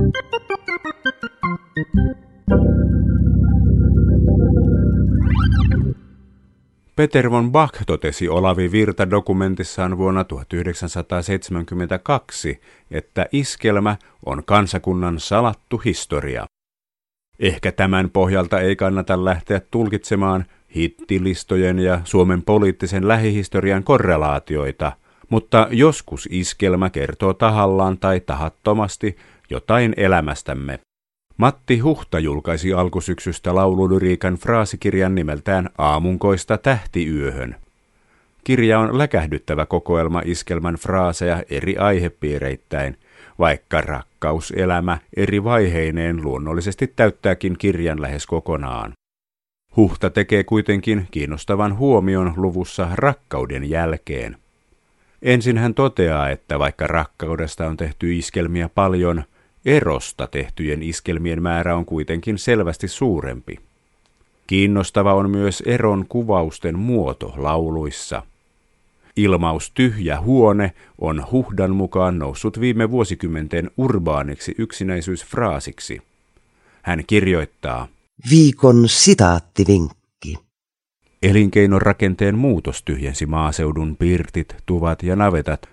Peter von Bach totesi Olavi Virta-dokumentissaan vuonna 1972, että iskelmä on kansakunnan salattu historia. Ehkä tämän pohjalta ei kannata lähteä tulkitsemaan hittilistojen ja Suomen poliittisen lähihistorian korrelaatioita, mutta joskus iskelmä kertoo tahallaan tai tahattomasti jotain elämästämme. Matti Huhta julkaisi alkusyksystä laululyriikan fraasikirjan nimeltään Aamunkoista tähtiyöhön. Kirja on läkähdyttävä kokoelma iskelmän fraaseja eri aihepiireittäin, vaikka rakkauselämä eri vaiheineen luonnollisesti täyttääkin kirjan lähes kokonaan. Huhta tekee kuitenkin kiinnostavan huomion luvussa rakkauden jälkeen. Ensin hän toteaa, että vaikka rakkaudesta on tehty iskelmiä paljon, erosta tehtyjen iskelmien määrä on kuitenkin selvästi suurempi. Kiinnostava on myös eron kuvausten muoto lauluissa. Ilmaus tyhjä huone on Huhdan mukaan noussut viime vuosikymmenten urbaaniksi yksinäisyysfraasiksi. Hän kirjoittaa: Viikon sitaattivinkki. Elinkeinorakenteen muutos tyhjensi maaseudun pirtit, tuvat ja navetat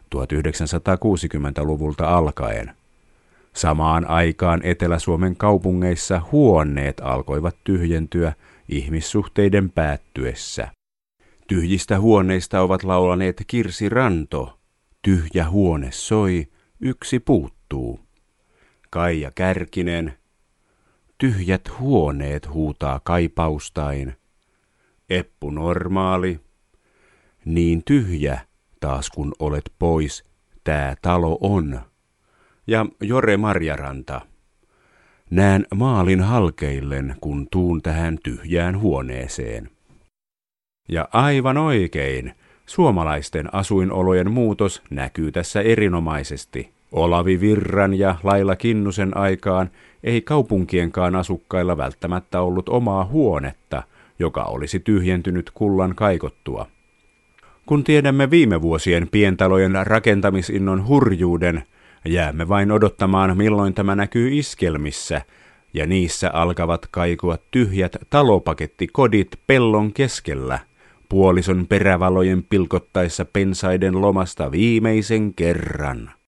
1960-luvulta alkaen. Samaan aikaan Etelä-Suomen kaupungeissa huoneet alkoivat tyhjentyä ihmissuhteiden päättyessä. Tyhjistä huoneista ovat laulaneet Kirsi Ranto, Tyhjä huone soi, yksi puuttuu. Kaija Kärkinen, Tyhjät huoneet huutaa kaipaustain. Eppu Normaali, Niin tyhjä, taas kun olet pois, tää talo on. Ja Jore Marjaranta, Näen maalin halkeillen, kun tuun tähän tyhjään huoneeseen. Ja aivan oikein, suomalaisten asuinolojen muutos näkyy tässä erinomaisesti. Olavi Virran ja Laila Kinnusen aikaan ei kaupunkienkaan asukkailla välttämättä ollut omaa huonetta, joka olisi tyhjentynyt kullan kaikottua. Kun tiedämme viime vuosien pientalojen rakentamisinnon hurjuuden, jäämme vain odottamaan, milloin tämä näkyy iskelmissä, ja niissä alkavat kaikua tyhjät talopakettikodit pellon keskellä, puolison perävalojen pilkottaessa pensaiden lomasta viimeisen kerran.